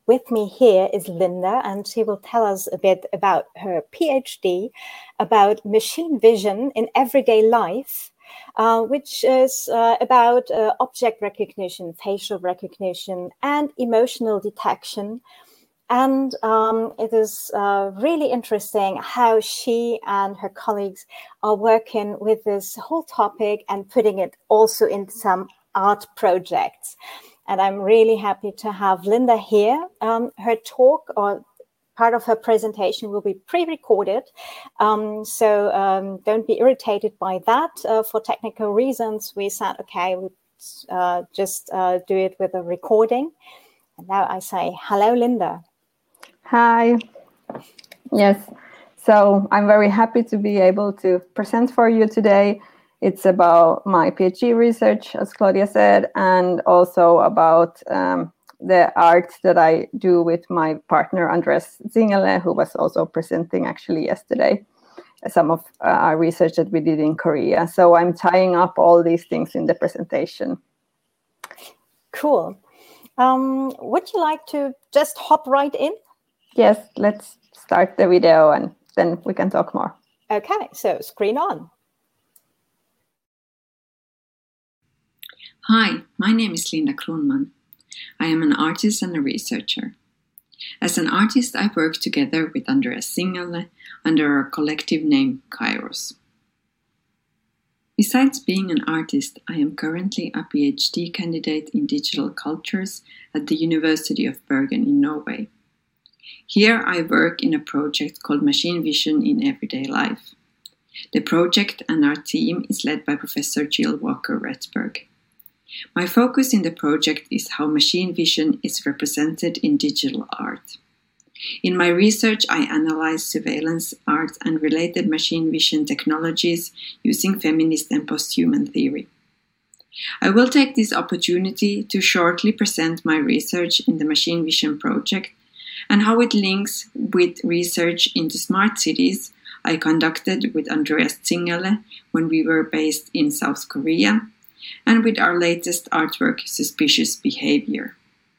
with me here is Linda, and she will tell us a bit about her PhD about machine vision in everyday life, which is about object recognition, facial recognition, and emotional detection. And it is really interesting how she and her colleagues are working with this whole topic and putting it also in some art projects. And I'm really happy to have Linda here. Her talk or part of her presentation will be pre-recorded. So don't be irritated by that. For technical reasons, we said, okay, we'll just do it with a recording. And now I say, hello, Linda. Hi. Yes, so I'm very happy to be able to present for you today. It's about my PhD research, as Claudia said, and also about the art that I do with my partner, Andreas Zingerle, who was also presenting actually yesterday, some of our research that we did in Korea. So I'm tying up all these things in the presentation. Cool. Would you like to just hop right in? Yes, let's start the video and then we can talk more. Okay, so screen on. Hi, my name is Linda Kronman. I am an artist and a researcher. As an artist, I work together with Andreas Zingerle under our collective name Kairos. Besides being an artist, I am currently a PhD candidate in digital cultures at the University of Bergen in Norway. Here I work in a project called Machine Vision in Everyday Life. The project and our team is led by Professor Jill Walker-Retsburg. My focus in the project is how machine vision is represented in digital art. In my research, I analyze surveillance art and related machine vision technologies using feminist and post-human theory. I will take this opportunity to shortly present my research in the Machine Vision project and how it links with research into smart cities I conducted with Andreas Zingerle when we were based in South Korea, and with our latest artwork, Suspicious Behavior.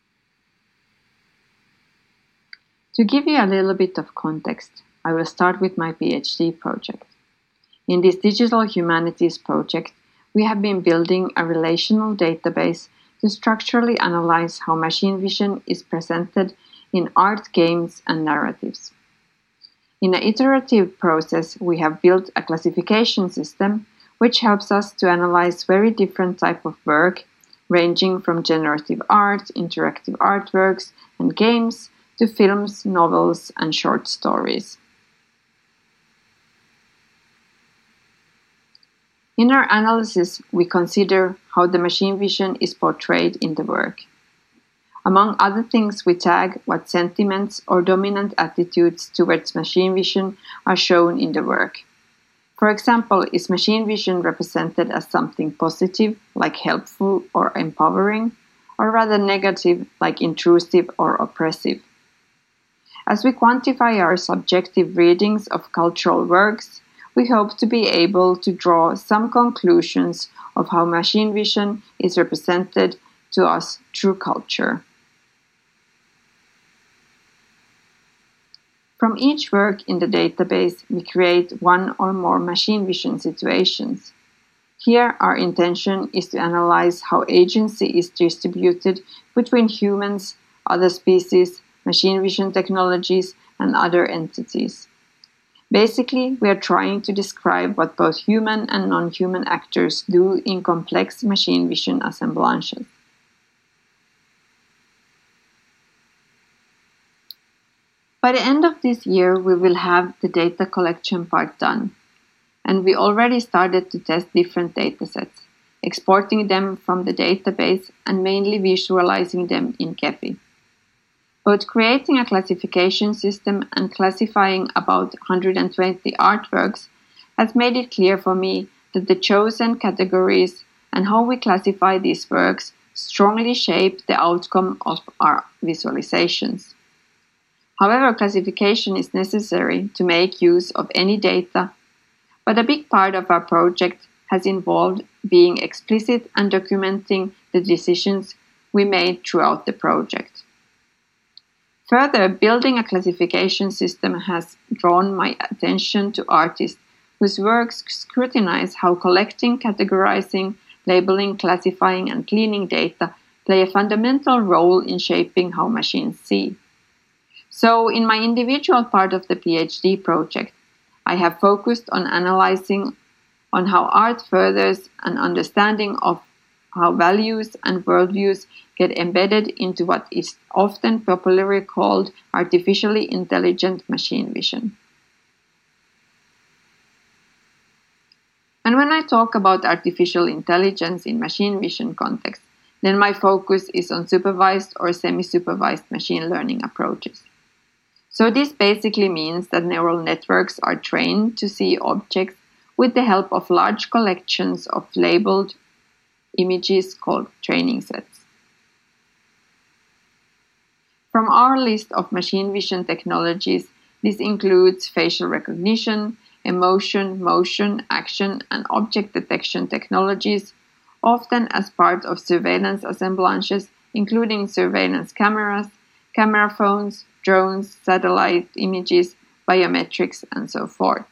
To give you a little bit of context, I will start with my PhD project. In this digital humanities project, we have been building a relational database to structurally analyze how machine vision is presented in art, games, and narratives. In an iterative process, we have built a classification system which helps us to analyze very different types of work, ranging from generative art, interactive artworks, and games, to films, novels, and short stories. In our analysis, we consider how the machine vision is portrayed in the work. Among other things, we tag what sentiments or dominant attitudes towards machine vision are shown in the work. For example, is machine vision represented as something positive, like helpful or empowering, or rather negative, like intrusive or oppressive? As we quantify our subjective readings of cultural works, we hope to be able to draw some conclusions of how machine vision is represented to us through culture. From each work in the database, we create one or more machine vision situations. Here, our intention is to analyze how agency is distributed between humans, other species, machine vision technologies, and other entities. Basically, we are trying to describe what both human and non-human actors do in complex machine vision assemblages. By the end of this year, we will have the data collection part done, and we already started to test different datasets, exporting them from the database and mainly visualizing them in Gephi. Both creating a classification system and classifying about 120 artworks has made it clear for me that the chosen categories and how we classify these works strongly shape the outcome of our visualizations. However, classification is necessary to make use of any data, but a big part of our project has involved being explicit and documenting the decisions we made throughout the project. Further, building a classification system has drawn my attention to artists whose works scrutinize how collecting, categorizing, labeling, classifying, and cleaning data play a fundamental role in shaping how machines see. So, in my individual part of the PhD project, I have focused on analyzing on how art furthers an understanding of how values and worldviews get embedded into what is often popularly called artificially intelligent machine vision. And when I talk about artificial intelligence in machine vision context, then my focus is on supervised or semi-supervised machine learning approaches. So this basically means that neural networks are trained to see objects with the help of large collections of labeled images called training sets. From our list of machine vision technologies, this includes facial recognition, emotion, motion, action, and object detection technologies, often as part of surveillance assemblages, including surveillance cameras, camera phones, drones, satellite images, biometrics, and so forth.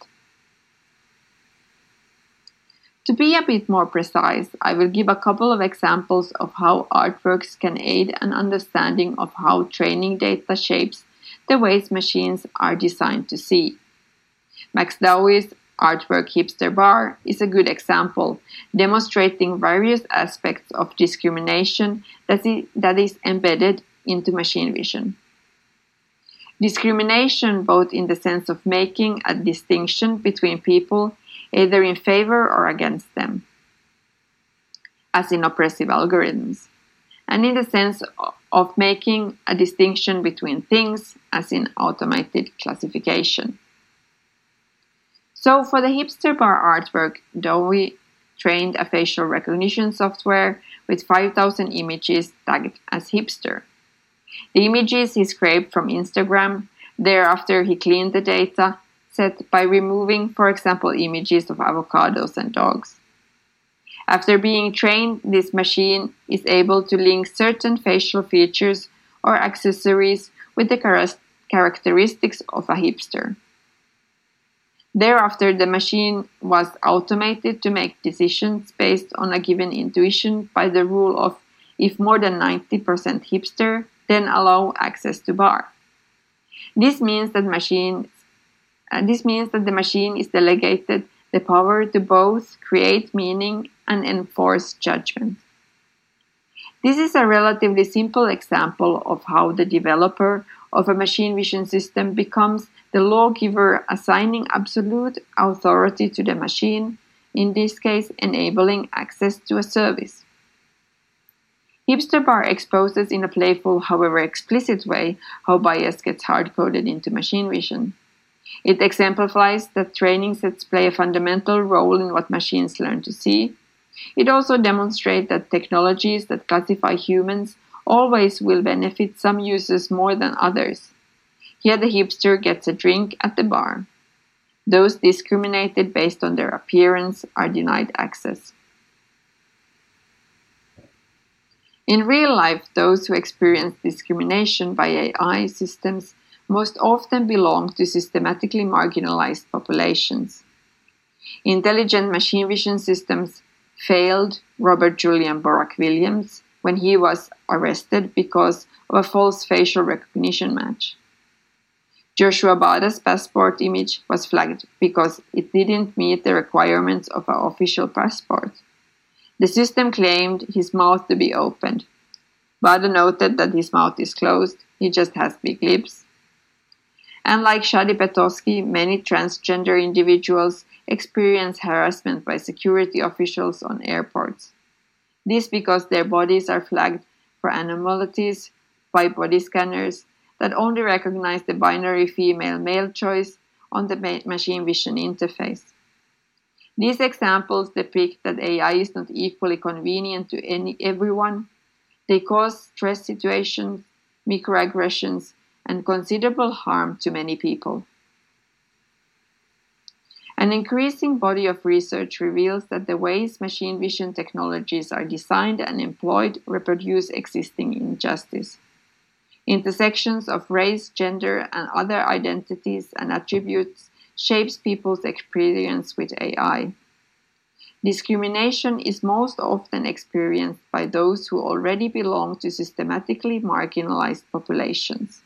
To be a bit more precise, I will give a couple of examples of how artworks can aid an understanding of how training data shapes the ways machines are designed to see. Max Dowie's artwork Hipster Bar is a good example, demonstrating various aspects of discrimination that is embedded into machine vision. Discrimination both in the sense of making a distinction between people either in favor or against them, as in oppressive algorithms, and in the sense of making a distinction between things, as in automated classification. So for the Hipster Bar artwork, Dowie trained a facial recognition software with 5,000 images tagged as hipster. The images he scraped from Instagram. Thereafter, he cleaned the data set by removing, for example, images of avocados and dogs. After being trained, this machine is able to link certain facial features or accessories with the characteristics of a hipster. Thereafter, the machine was automated to make decisions based on a given intuition by the rule of if more than 90% hipster, then allow access to bar. This means that the machine is delegated the power to both create meaning and enforce judgment. This is a relatively simple example of how the developer of a machine vision system becomes the lawgiver, assigning absolute authority to the machine, in this case enabling access to a service. Hipster Bar exposes in a playful, however explicit way, how bias gets hard-coded into machine vision. It exemplifies that training sets play a fundamental role in what machines learn to see. It also demonstrates that technologies that classify humans always will benefit some users more than others. Here the hipster gets a drink at the bar. Those discriminated based on their appearance are denied access. In real life, those who experience discrimination by AI systems most often belong to systematically marginalized populations. Intelligent machine vision systems failed Robert Julian Borac Williams when he was arrested because of a false facial recognition match. Joshua Bada's passport image was flagged because it didn't meet the requirements of an official passport. The system claimed his mouth to be opened. Bada noted that his mouth is closed, he just has big lips. And like Shadi Petosky, many transgender individuals experience harassment by security officials on airports. This because their bodies are flagged for anomalies by body scanners that only recognize the binary female-male choice on the machine vision interface. These examples depict that AI is not equally convenient to everyone. They cause stress situations, microaggressions, and considerable harm to many people. An increasing body of research reveals that the ways machine vision technologies are designed and employed reproduce existing injustice. Intersections of race, gender, and other identities and attributes shapes people's experience with AI. Discrimination is most often experienced by those who already belong to systematically marginalized populations.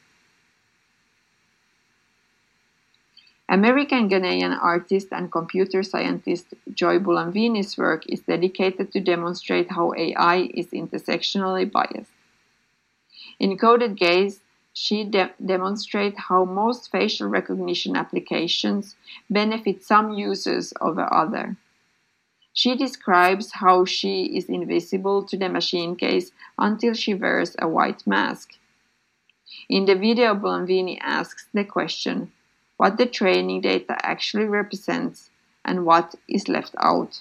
American Ghanaian artist and computer scientist Joy Bulamwini's work is dedicated to demonstrate how AI is intersectionally biased. In Coded Gaze, she demonstrates how most facial recognition applications benefit some users over others. She describes how she is invisible to the machine gaze until she wears a white mask. In the video, Bulamwini asks the question, what the training data actually represents and what is left out.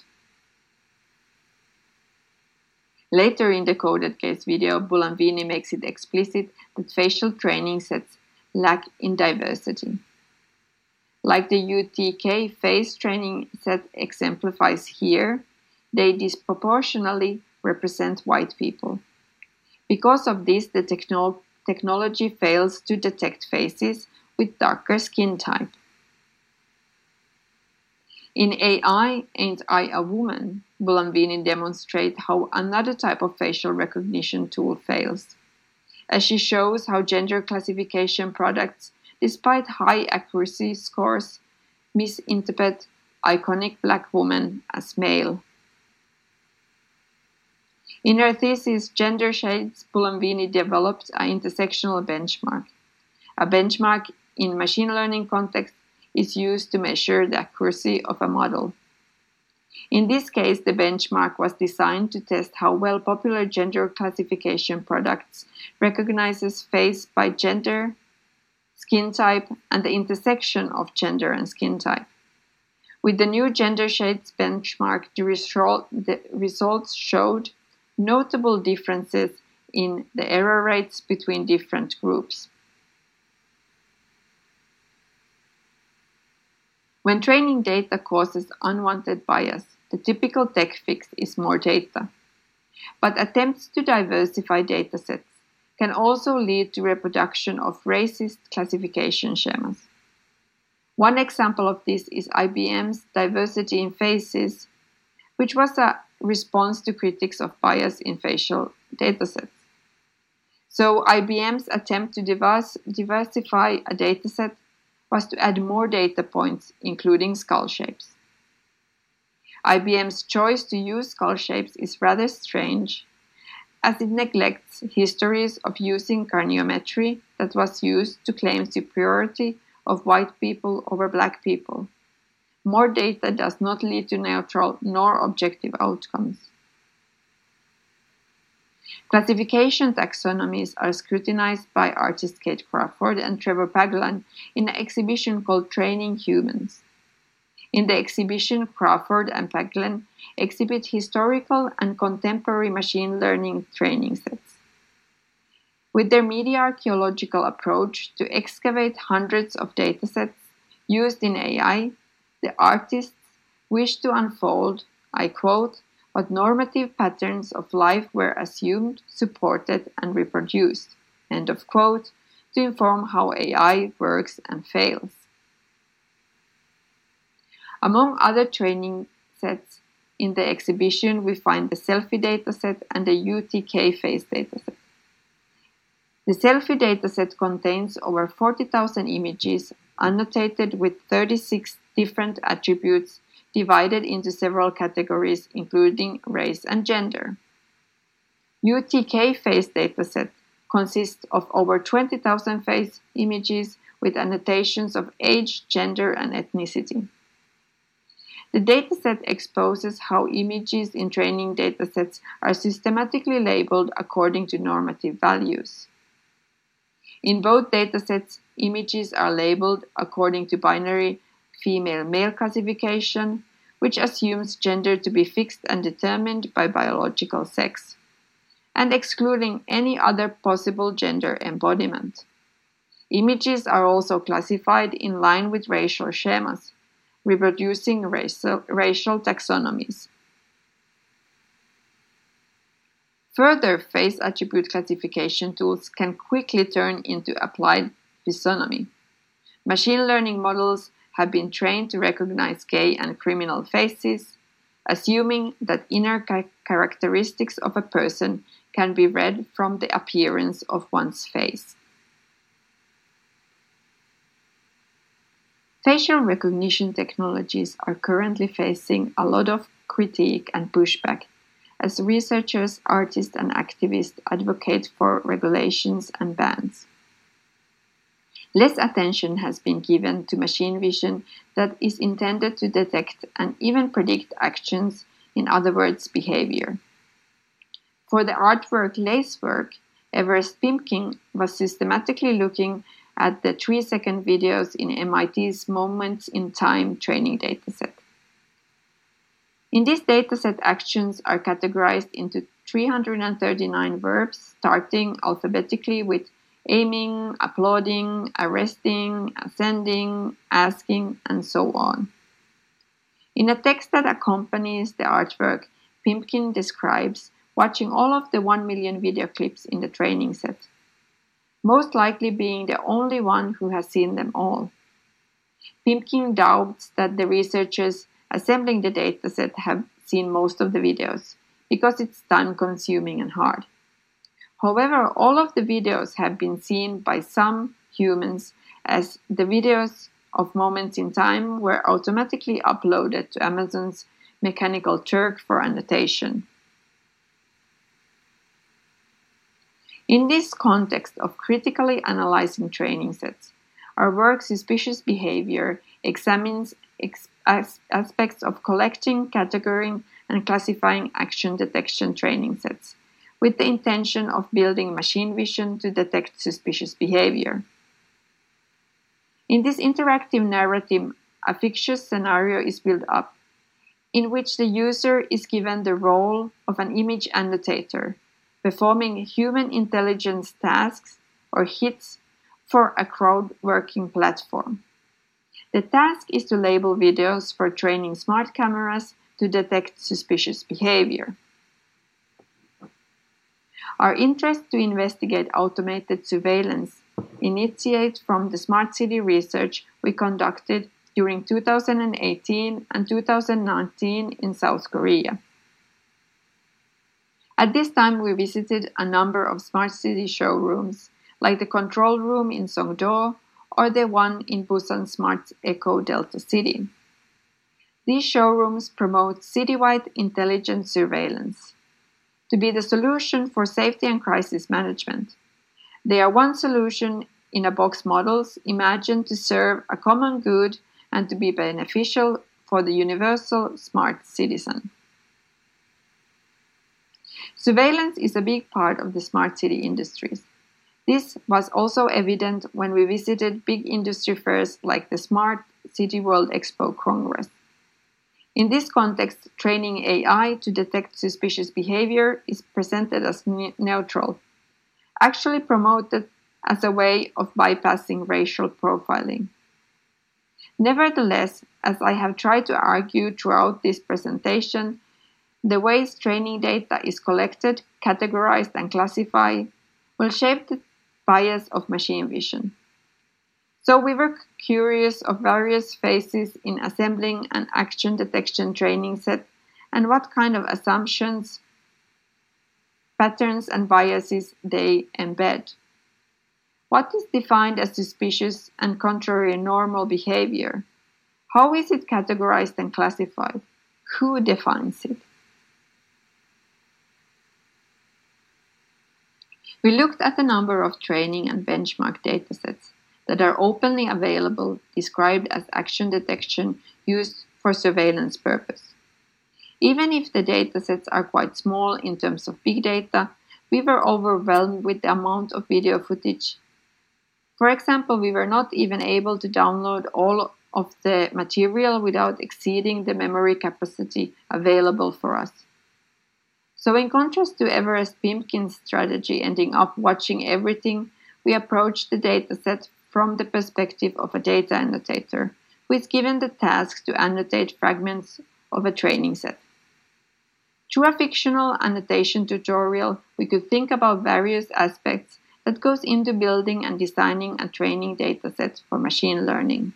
Later in the Coded Gaze video, Bulamwini makes it explicit that facial training sets lack in diversity. Like the UTK face training set exemplifies here, they disproportionately represent white people. Because of this, the technology fails to detect faces with darker skin type. In AI, Ain't I a Woman? Bulamwini demonstrates how another type of facial recognition tool fails, as she shows how gender classification products, despite high accuracy scores, misinterpret iconic black woman as male. In her thesis, Gender Shades, Bulamwini developed an intersectional benchmark. A benchmark in machine learning context is used to measure the accuracy of a model. In this case, the benchmark was designed to test how well popular gender classification products recognizes face by gender, skin type, and the intersection of gender and skin type. With the new Gender Shades benchmark, the results showed notable differences in the error rates between different groups. When training data causes unwanted bias, the typical tech fix is more data. But attempts to diversify datasets can also lead to reproduction of racist classification schemas. One example of this is IBM's Diversity in Faces, which was a response to critics of bias in facial datasets. So IBM's attempt to diversify a dataset was to add more data points, including skull shapes. IBM's choice to use skull shapes is rather strange, as it neglects histories of using craniometry that was used to claim superiority of white people over black people. More data does not lead to neutral nor objective outcomes. Classification taxonomies are scrutinized by artist Kate Crawford and Trevor Paglen in an exhibition called Training Humans. In the exhibition, Crawford and Paglen exhibit historical and contemporary machine learning training sets. With their media archaeological approach to excavate hundreds of datasets used in AI, the artists wish to unfold, I quote, what normative patterns of life were assumed, supported, and reproduced, end of quote, to inform how AI works and fails. Among other training sets in the exhibition, we find the selfie dataset and the UTK face dataset. The selfie dataset contains over 40,000 images annotated with 36 different attributes divided into several categories, including race and gender. UTK face dataset consists of over 20,000 face images with annotations of age, gender, and ethnicity. The dataset exposes how images in training datasets are systematically labeled according to normative values. In both datasets, images are labeled according to binary female-male classification, which assumes gender to be fixed and determined by biological sex, and excluding any other possible gender embodiment. Images are also classified in line with racial schemas, reproducing racial taxonomies. Further face attribute classification tools can quickly turn into applied physiognomy. Machine learning models have been trained to recognize gay and criminal faces, assuming that inner characteristics of a person can be read from the appearance of one's face. Facial recognition technologies are currently facing a lot of critique and pushback as researchers, artists, and activists advocate for regulations and bans. Less attention has been given to machine vision that is intended to detect and even predict actions, in other words, behavior. For the artwork Lacework, Everest Pimpkin was systematically looking at the 3-second videos in MIT's Moments in Time training dataset. In this dataset, actions are categorized into 339 verbs, starting alphabetically with aiming, applauding, arresting, ascending, asking, and so on. In a text that accompanies the artwork, Pimpkin describes watching all of the 1 million video clips in the training set, most likely being the only one who has seen them all. Pimpkin doubts that the researchers assembling the dataset have seen most of the videos, because it's time-consuming and hard. However, all of the videos have been seen by some humans, as the videos of Moments in Time were automatically uploaded to Amazon's Mechanical Turk for annotation. In this context of critically analyzing training sets, our work Suspicious Behavior examines aspects of collecting, categorizing, and classifying action detection training sets, with the intention of building machine vision to detect suspicious behavior. In this interactive narrative, a fictitious scenario is built up, in which the user is given the role of an image annotator, performing human intelligence tasks or hits for a crowd-working platform. The task is to label videos for training smart cameras to detect suspicious behavior. Our interest to investigate automated surveillance initiates from the smart city research we conducted during 2018 and 2019 in South Korea. At this time, we visited a number of smart city showrooms, like the control room in Songdo or the one in Busan Smart Eco Delta City. These showrooms promote citywide intelligent surveillance to be the solution for safety and crisis management. They are one solution in a box models imagined to serve a common good and to be beneficial for the universal smart citizen. Surveillance is a big part of the smart city industries. This was also evident when we visited big industry fairs like the Smart City World Expo Congress. In this context, training AI to detect suspicious behavior is presented as neutral, actually promoted as a way of bypassing racial profiling. Nevertheless, as I have tried to argue throughout this presentation, the ways training data is collected, categorized, and classified will shape the bias of machine vision. So we were curious of various phases in assembling an action detection training set and what kind of assumptions, patterns, and biases they embed. What is defined as suspicious and contrary normal behavior? How is it categorized and classified? Who defines it? We looked at a number of training and benchmark datasets that are openly available, described as action detection used for surveillance purpose. Even if the datasets are quite small in terms of big data, we were overwhelmed with the amount of video footage. For example, we were not even able to download all of the material without exceeding the memory capacity available for us. So in contrast to Everest Pimpkin's strategy ending up watching everything, we approached the dataset from the perspective of a data annotator, who is given the task to annotate fragments of a training set. Through a fictional annotation tutorial, we could think about various aspects that goes into building and designing and training datasets for machine learning.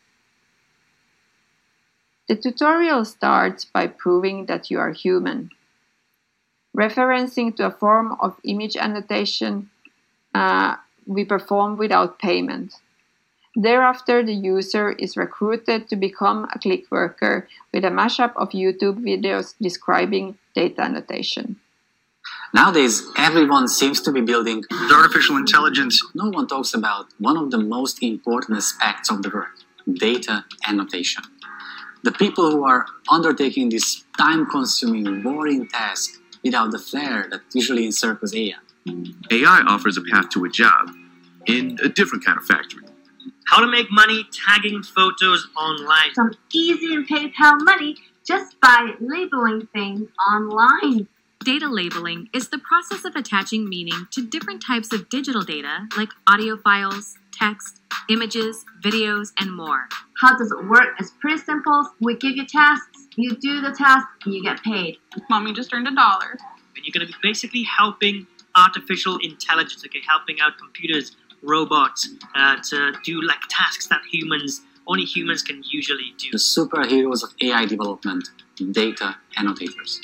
The tutorial starts by proving that you are human, referencing to a form of image annotation we perform without payment. Thereafter, the user is recruited to become a click worker with a mashup of YouTube videos describing data annotation. Nowadays, everyone seems to be building artificial intelligence. No one talks about one of the most important aspects of the work, data annotation. The people who are undertaking this time-consuming, boring task without the flair that usually encircles AI. AI offers a path to a job in a different kind of factory. How to make money tagging photos online. Some easy and PayPal money just by labeling things online. Data labeling is the process of attaching meaning to different types of digital data like audio files, text, images, videos, and more. How does it work? It's pretty simple. We give you tasks, you do the task, and you get paid. Mommy just earned $1. And you're going to be basically helping artificial intelligence, helping out computers, robots, to do like tasks that only humans can usually do. The superheroes of AI development, data annotators.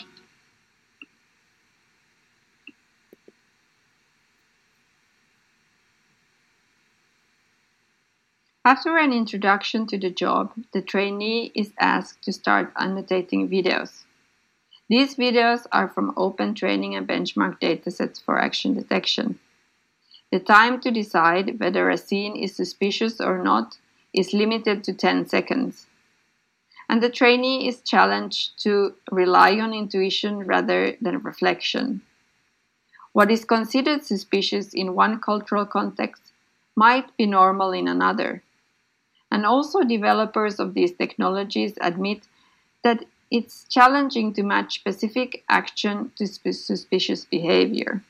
After an introduction to the job, the trainee is asked to start annotating videos. These videos are from open training and benchmark datasets for action detection. The time to decide whether a scene is suspicious or not is limited to 10 seconds. And the trainee is challenged to rely on intuition rather than reflection. What is considered suspicious in one cultural context might be normal in another. And also developers of these technologies admit that it's challenging to match specific action to suspicious behavior.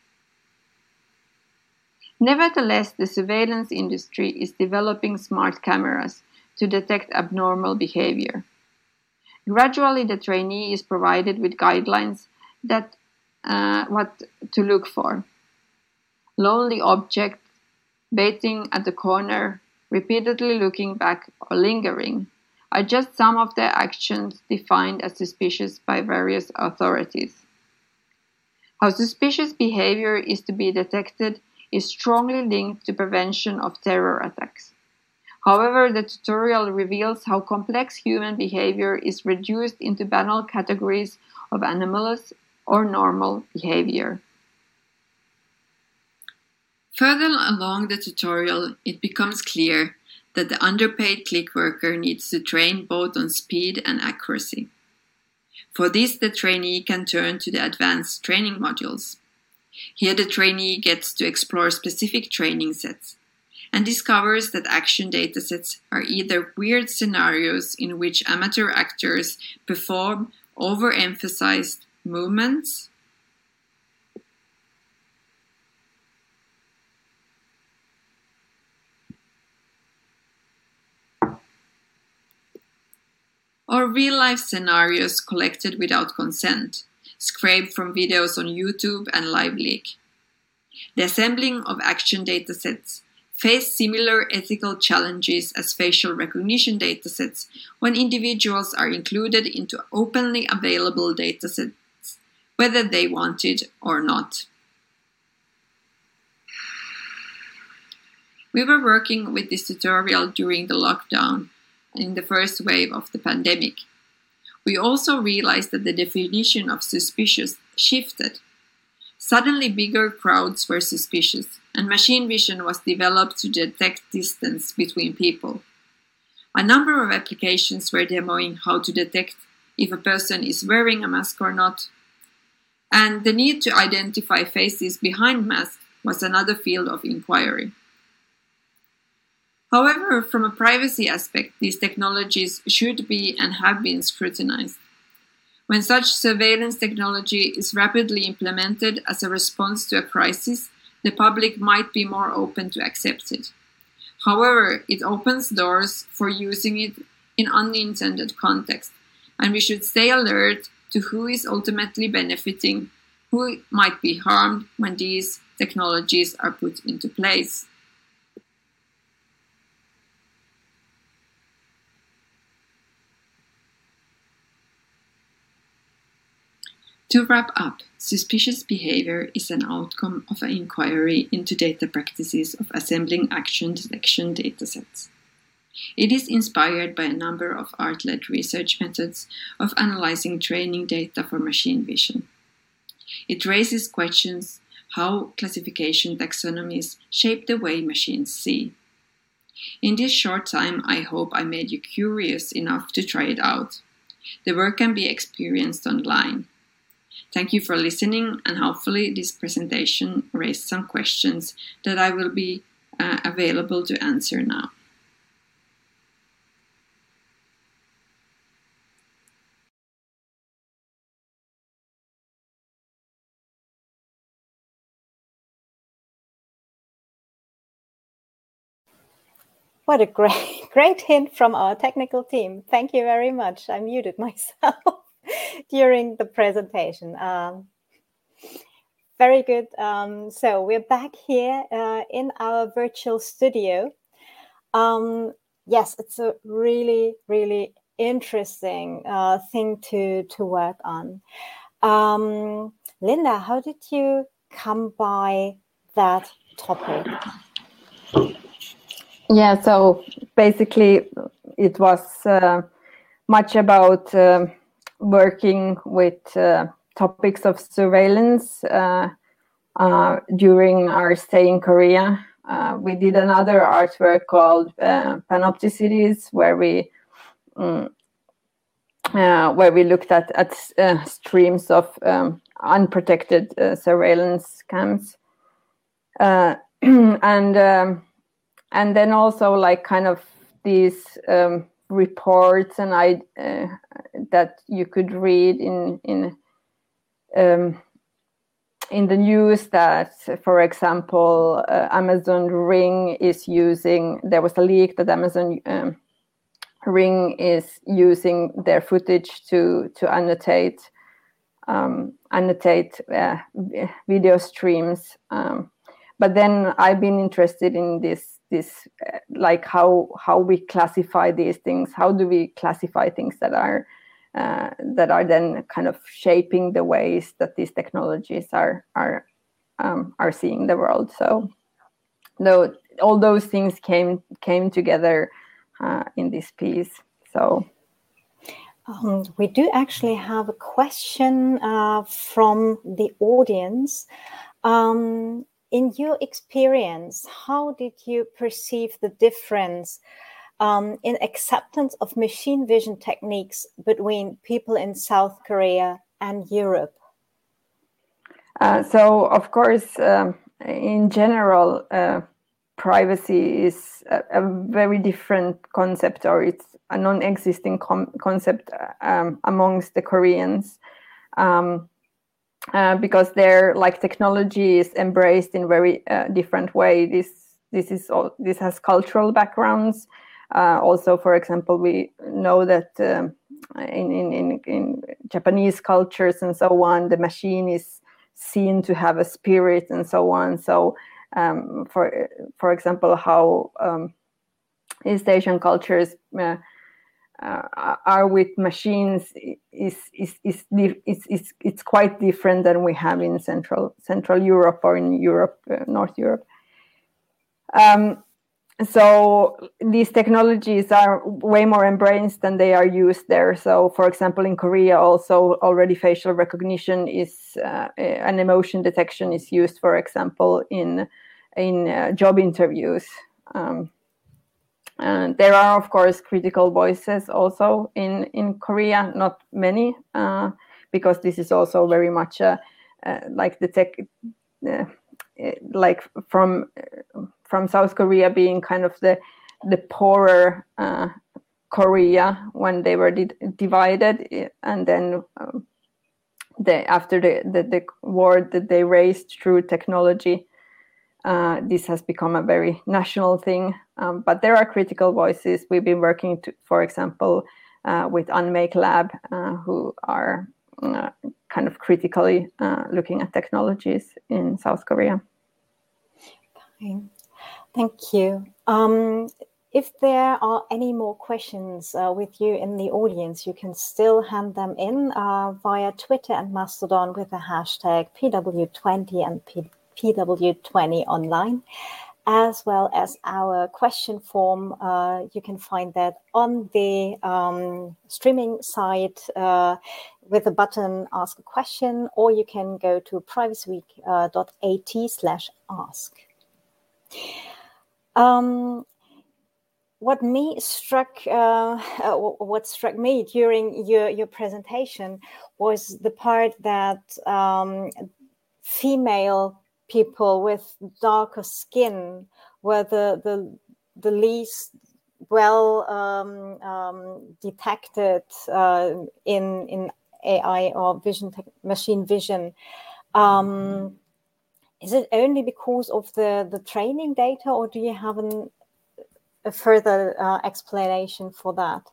Nevertheless, the surveillance industry is developing smart cameras to detect abnormal behavior. Gradually, the trainee is provided with guidelines that what to look for. Lonely object, baiting at the corner, repeatedly looking back or lingering are just some of the actions defined as suspicious by various authorities. How suspicious behavior is to be detected is strongly linked to prevention of terror attacks. However, the tutorial reveals how complex human behavior is reduced into banal categories of anomalous or normal behavior. Further along the tutorial, it becomes clear that the underpaid click worker needs to train both on speed and accuracy. For this, the trainee can turn to the advanced training modules. Here, the trainee gets to explore specific training sets and discovers that action datasets are either weird scenarios in which amateur actors perform overemphasized movements, or real-life scenarios collected without consent, scraped from videos on YouTube and LiveLeak. The assembling of action datasets face similar ethical challenges as facial recognition datasets when individuals are included into openly available datasets, whether they want it or not. We were working with this tutorial during the lockdown in the first wave of the pandemic. We also realized that the definition of suspicious shifted. Suddenly bigger crowds were suspicious, and machine vision was developed to detect distance between people. A number of applications were demoing how to detect if a person is wearing a mask or not, and the need to identify faces behind masks was another field of inquiry. However, from a privacy aspect, these technologies should be and have been scrutinized. When such surveillance technology is rapidly implemented as a response to a crisis, the public might be more open to accept it. However, it opens doors for using it in unintended context, and we should stay alert to who is ultimately benefiting, who might be harmed when these technologies are put into place. To wrap up, suspicious behavior is an outcome of an inquiry into data practices of assembling action detection datasets. It is inspired by a number of art-led research methods of analyzing training data for machine vision. It raises questions how classification taxonomies shape the way machines see. In this short time, I hope I made you curious enough to try it out. The work can be experienced online. Thank you for listening, and hopefully this presentation raised some questions that I will be available to answer now. What a great hint from our technical team. Thank you very much. I muted myself during the presentation. Very good. So we're back here in our virtual studio. Yes, it's a really, really interesting thing to work on. Linda, how did you come by that topic? Yeah, so basically it was much about working with topics of surveillance during our stay in Korea. We did another artwork called Panopticities, where we looked at streams of unprotected surveillance cams, and then also like kind of these reports and that you could read in the news that, for example, Amazon Ring is using. There was a leak that Amazon Ring is using their footage to annotate video streams. But then I've been interested in this like how we classify these things. How do we classify things that are then kind of shaping the ways that these technologies are seeing the world? So though all those things came together in this piece. So we do actually have a question from the audience. In your experience, how did you perceive the difference in acceptance of machine vision techniques between people in South Korea and Europe? So, of course, in general, privacy is a very different concept, or it's a non-existing concept amongst the Koreans. Because their technology is embraced in very different way. This has cultural backgrounds. Also, for example, we know that in Japanese cultures and so on, the machine is seen to have a spirit and so on. So, for example, how East Asian cultures are with machines it's quite different than we have in Central Europe or in Europe, North Europe. So these technologies are way more embraced than they are used there. So, for example, in Korea, also already facial recognition is an emotion detection is used, for example, in job interviews. And there are, of course, critical voices also in Korea, not many, because this is also very much like the tech, like from South Korea being kind of the poorer Korea when they were divided, and then after the war that they raised through technology. This has become a very national thing, but there are critical voices. We've been working, for example, with Unmake Lab, who are kind of critically looking at technologies in South Korea. Okay. Thank you. If there are any more questions with you in the audience, you can still hand them in via Twitter and Mastodon with the hashtag PW20 and PW20 online, as well as our question form. You can find that on the streaming site with the button Ask a Question, or you can go to privacyweek.at/ask. What struck me during your presentation was the part that female people with darker skin were the least well detected in AI or machine vision. Is it only because of the training data, or do you have a further explanation for that?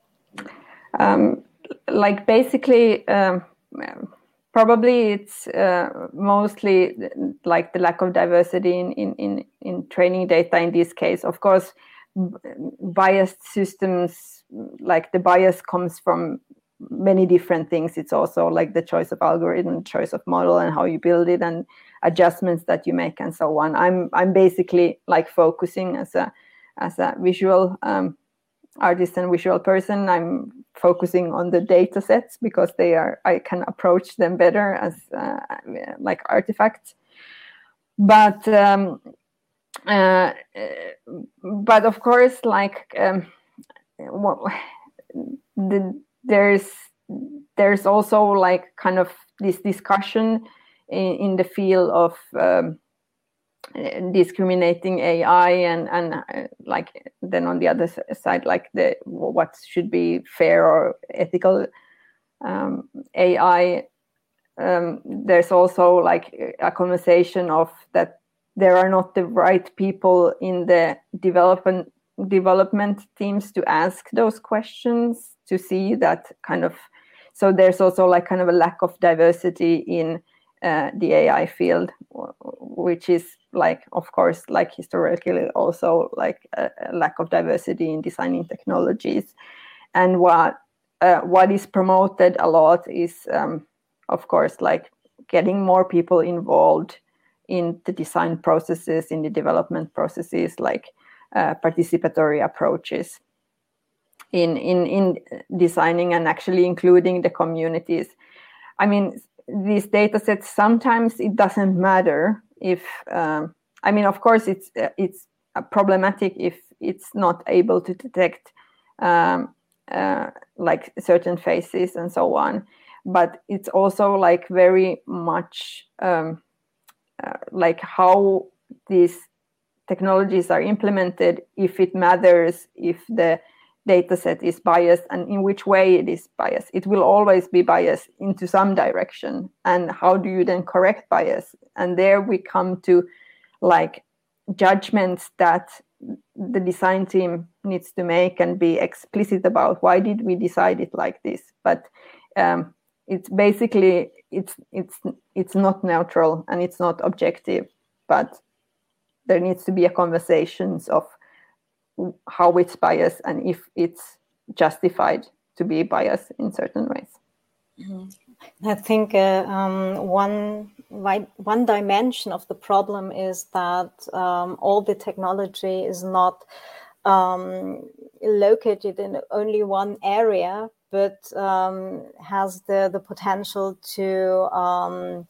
Like basically, probably it's mostly like the lack of diversity in training data in this case. Of course, biased systems, like the bias comes from many different things. It's also like the choice of algorithm, choice of model, and how you build it, and adjustments that you make, and so on. I'm basically like focusing as a visual artist and visual person. I'm focusing on the data sets because I can approach them better as like artifacts. But of course, like there's also like kind of this discussion in the field of discriminating AI and like then on the other side, like what should be fair or ethical AI. There's also like a conversation of that there are not the right people in the development teams to ask those questions, to see that kind of. So there's also like kind of a lack of diversity in the AI field, which is like, of course, like historically also like a lack of diversity in designing technologies. And what is promoted a lot is, of course, like getting more people involved in the design processes, in the development processes, like participatory approaches in designing and actually including the communities. I mean, these data sets, sometimes it doesn't matter if, I mean, of course, it's problematic if it's not able to detect like certain faces and so on. But it's also like very much like how these technologies are implemented, if it matters, if the data set is biased, and in which way it is biased. It will always be biased into some direction. And how do you then correct bias? And there we come to like judgments that the design team needs to make and be explicit about. Why did we decide it like this? But it's basically, it's not neutral and it's not objective, but there needs to be a conversations of how it's biased and if it's justified to be biased in certain ways. Mm-hmm. I think one dimension of the problem is that all the technology is not located in only one area, but has the potential to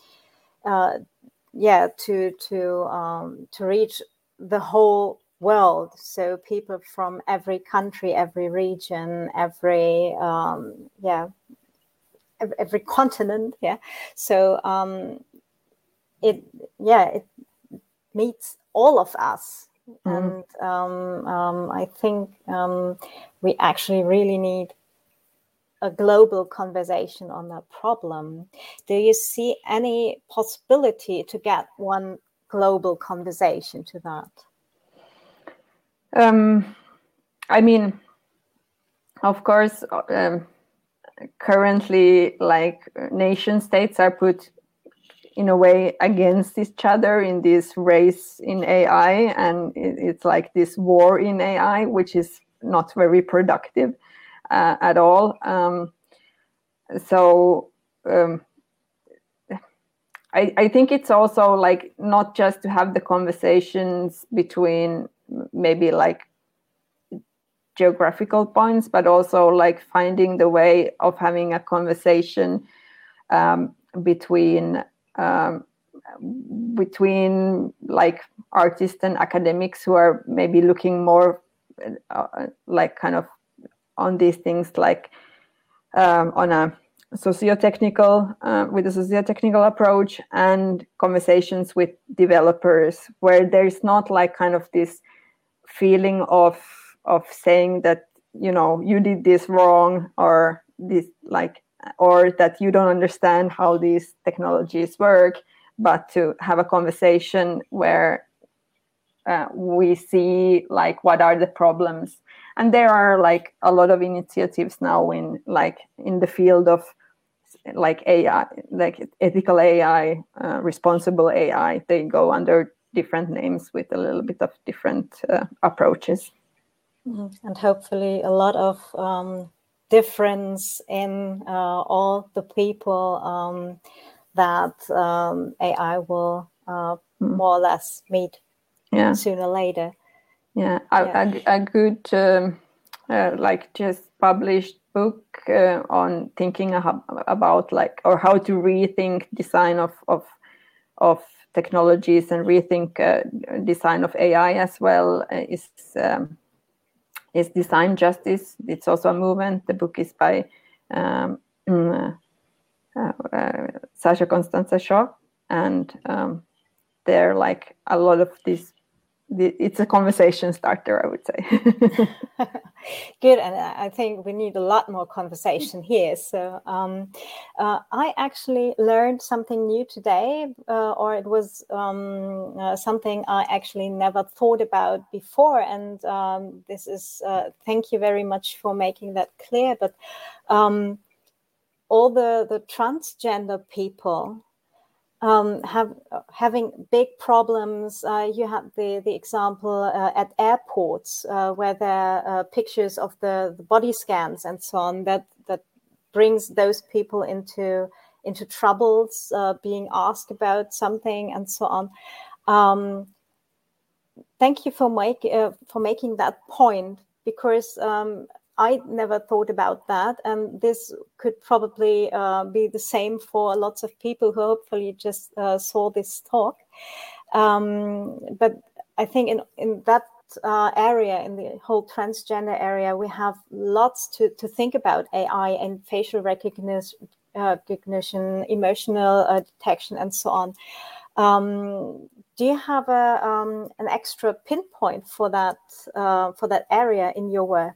reach the whole world. So people from every country, every region, every continent. Yeah. So it meets all of us. Mm-hmm. And I think we actually really need a global conversation on that problem. Do you see any possibility to get one global conversation to that? I mean, of course, currently like nation states are put in a way against each other in this race in AI, and it's like this war in AI, which is not very productive at all. I think it's also like not just to have the conversations between maybe like geographical points, but also like finding the way of having a conversation between like artists and academics who are maybe looking more like kind of on these things like on a socio-technical with a socio-technical approach, and conversations with developers where there's not like kind of this feeling of saying that, you know, you did this wrong, or this like, or that you don't understand how these technologies work, but to have a conversation where we see like what are the problems. And there are like a lot of initiatives now in the field of like AI, like ethical AI, responsible AI. They go under different names with a little bit of different approaches. And hopefully a lot of difference in all the people that AI will more or less meet sooner or later. Yeah, a good like just published book on thinking about like, or how to rethink design of technologies and rethink design of AI as well is Design Justice. It's also a movement. The book is by Sasha Constanza Shaw, and they're like a lot of this. It's a conversation starter, I would say. Good, and I think we need a lot more conversation here. So I actually learned something new today, or it was something I actually never thought about before. And this is, thank you very much for making that clear. But all the transgender people having big problems. You have the example at airports where there are pictures of the body scans and so on that brings those people into troubles, being asked about something and so on. Thank you for making that point, because I never thought about that, and this could probably be the same for lots of people who hopefully just saw this talk. But I think in that area, in the whole transgender area, we have lots to think about AI and facial recognition, emotional detection, and so on. Do you have an extra pinpoint for that area in your work?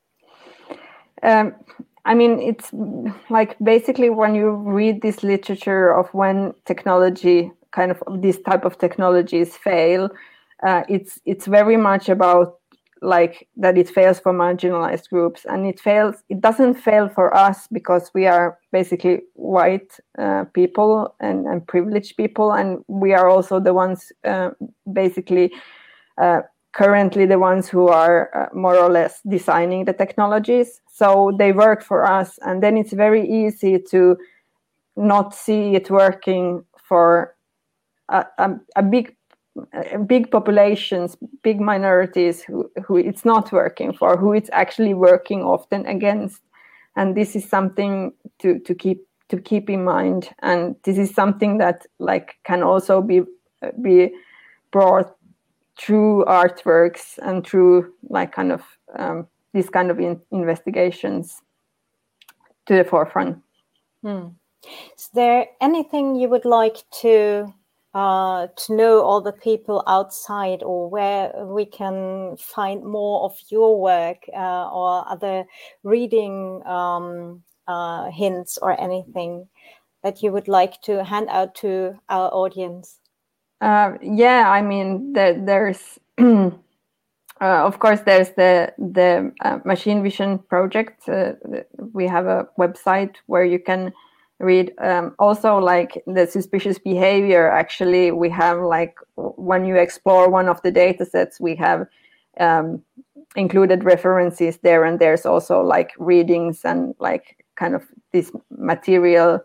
I mean, it's like basically when you read this literature of when technology, kind of this type of technologies fail, it's very much about like that it fails for marginalized groups, and it doesn't fail for us because we are basically white people and privileged people, and we are also the ones basically currently the ones who are more or less designing the technologies. So they work for us, and then it's very easy to not see it working for a big populations, big minorities who it's not working for, who it's actually working often against. And this is something to keep in mind. And this is something that like can also be brought through artworks and through like kind of these kind of investigations to the forefront. Is there anything you would like to know all the people outside, or where we can find more of your work or other reading hints or anything that you would like to hand out to our audience? Yeah, I mean, there's of course, there's the machine vision project. We have a website where you can read also like the suspicious behavior. Actually, we have like when you explore one of the data sets, we have included references there, and there's also like readings and like kind of this material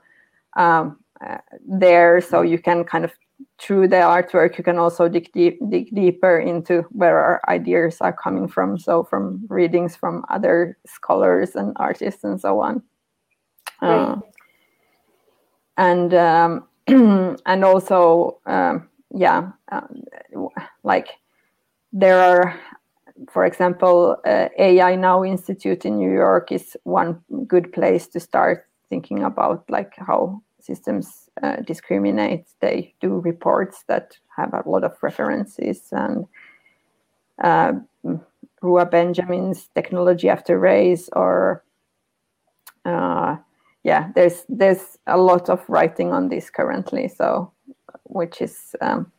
there, so you can kind of, through the artwork, you can also dig deeper into where our ideas are coming from. So from readings from other scholars and artists and so on. And also, like there are, for example, AI Now Institute in New York is one good place to start thinking about like how systems discriminate. They do reports that have a lot of references, and Rua Benjamin's Technology After Race, or there's a lot of writing on this currently, so which is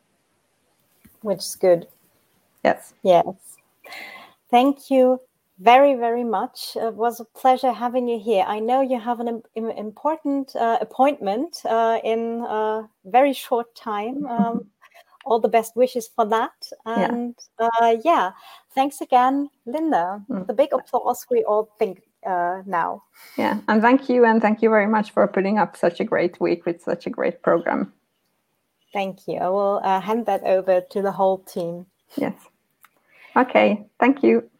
good. Yes. Thank you very, very much. It was a pleasure having you here. I know you have an important appointment in a very short time. All the best wishes for that. And thanks again, Linda. The big applause we all think now. Yeah, and thank you very much for putting up such a great week with such a great program. Thank you. I will hand that over to the whole team. Yes. Okay, thank you.